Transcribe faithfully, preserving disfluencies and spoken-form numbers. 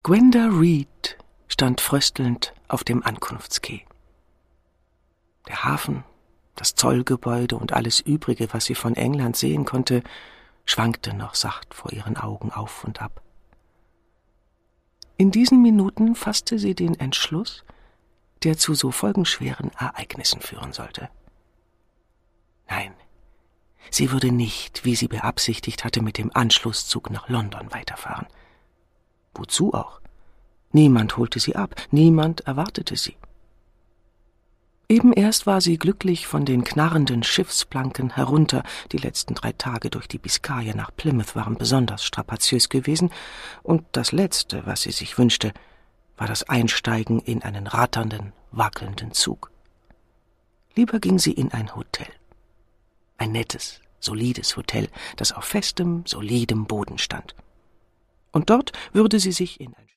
Gwenda Reed stand fröstelnd auf dem Ankunftskeh. Der Hafen, das Zollgebäude und alles Übrige, was sie von England sehen konnte, schwankte noch sacht vor ihren Augen auf und ab. In diesen Minuten fasste sie den Entschluss, der zu so folgenschweren Ereignissen führen sollte. Nein, sie würde nicht, wie sie beabsichtigt hatte, mit dem Anschlusszug nach London weiterfahren. Wozu auch? Niemand holte sie ab, niemand erwartete sie. Eben erst war sie glücklich von den knarrenden Schiffsplanken herunter. Die letzten drei Tage durch die Biskaya nach Plymouth waren besonders strapaziös gewesen, und das Letzte, was sie sich wünschte, war das Einsteigen in einen ratternden, wackelnden Zug. Lieber ging sie in ein Hotel. Ein nettes, solides Hotel, das auf festem, solidem Boden stand. Und dort würde sie sich in ein